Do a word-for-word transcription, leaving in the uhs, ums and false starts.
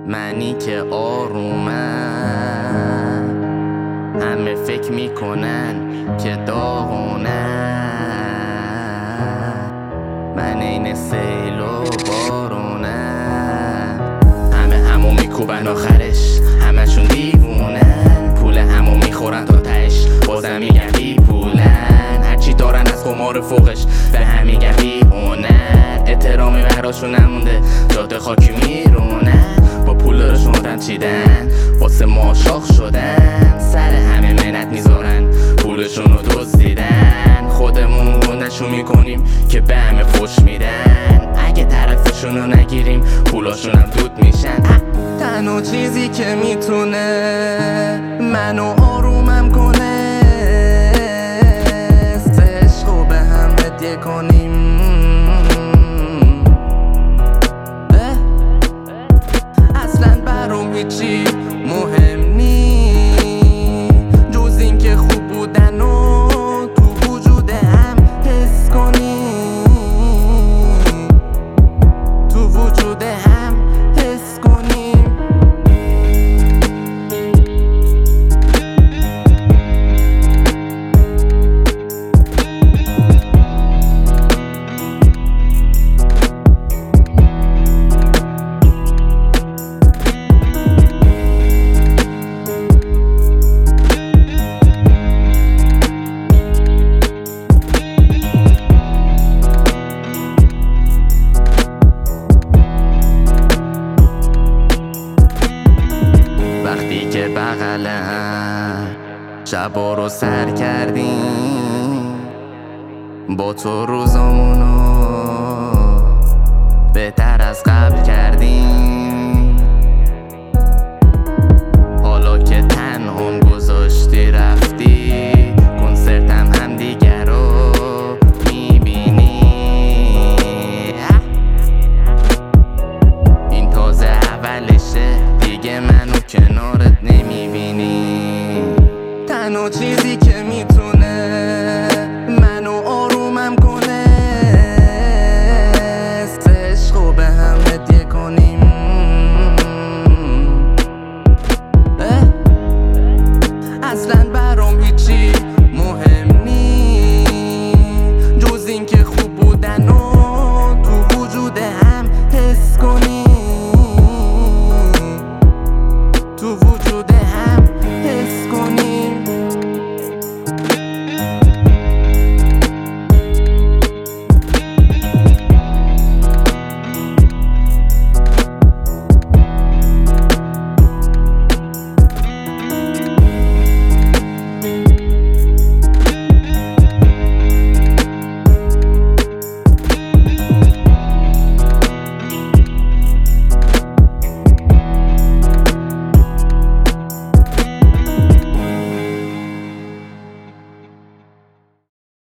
منی که آرومم، همه فکر میکنن که داغونم. من این سیل و بارونم، همه همو میکوبن آخرش همشون دیوونن. پول همو میخورن تا تهش بازم میگن بی پولن. هرچی دارن از قمار فوقش به هم میگن بی هنر. احترامی براشون نمونده جاده خاکی میرونن. با پول دارشون چیدن واسه ما شاخ شدن. سر همه منت میذارن پولشون رو دزدیدن. خودمون نشون میکنیم که به همه فش میدن. اگه طرفشون رو نگیریم پولاشون هم دود میشن. تنها چیزی که میتونه منو آرومم کنه است عشقو به هم هدیه کنیم. هیچی مهم نی جز این که خوب بودن و تو وجود هم حس کنی. تو وجود هم حس کنی. وقتی که بغلم شبا رو سر کردیم، با تو روزامونو بهتر از قبل کردیم.